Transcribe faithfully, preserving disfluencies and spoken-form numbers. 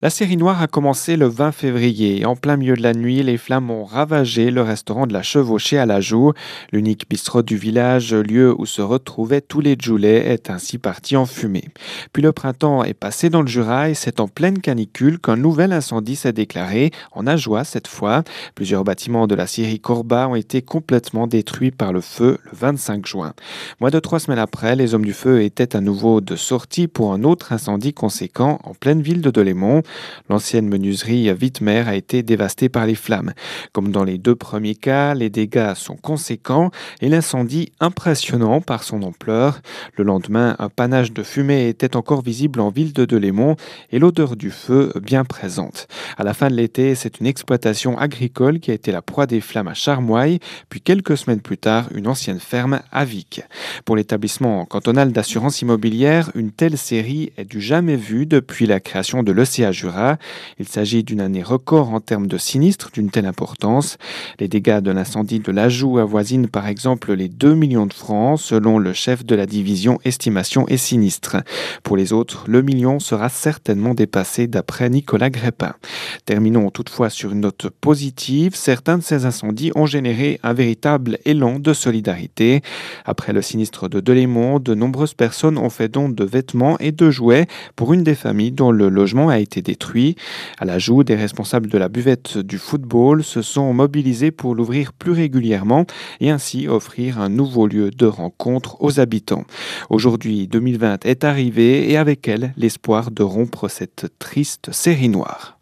La série noire a commencé le vingt février. En plein milieu de la nuit, les flammes ont ravagé le restaurant de la Chevauchée à la Joux. L'unique bistrot du village, lieu où se retrouvaient tous les Joulets, est ainsi parti en fumée. Puis le printemps est passé dans le Jura et c'est en pleine canicule qu'un nouvel incendie s'est déclaré, en Ajoie cette fois. Plusieurs bâtiments de la scierie Corba ont été complètement détruits par le feu le vingt-cinq juin. Moins de trois semaines après, les hommes du feu étaient à nouveau de sortie pour un autre incendie conséquent en pleine ville de Delémont. L'ancienne menuiserie Wittmer a été dévastée par les flammes. Comme dans les deux premiers cas, les dégâts sont conséquents et l'incendie impressionnant par son ampleur. Le lendemain, un panache de fumée était encore visible en ville de Delémont et l'odeur du feu bien présente. À la fin de l'été, c'est une exploitation agricole qui a été la proie des flammes à Charmoille, puis quelques semaines plus tard, une ancienne ferme à Vic. Pour l'établissement cantonal d'assurance immobilière, une telle série est du jamais vue depuis la création de l'E C A Jura. Il s'agit d'une année record en termes de sinistres d'une telle importance. Les dégâts de l'incendie de l'Ajoux avoisinent par exemple les deux millions de francs selon le chef de la division estimation et sinistres. Pour les autres, le million sera certainement dépassé d'après Nicolas Grépin. Terminons toutefois sur une note positive. Certains de ces incendies ont généré un véritable élan de solidarité. Après le sinistre de Delémont, de nombreuses personnes ont fait don de vêtements et de jouets pour une des familles dont le logement a été détruit. À la Joux, des responsables de la buvette du football se sont mobilisés pour l'ouvrir plus régulièrement et ainsi offrir un nouveau lieu de rencontre aux habitants. Aujourd'hui, deux mille vingt est arrivé et avec elle, l'espoir de rompre cette triste série noire.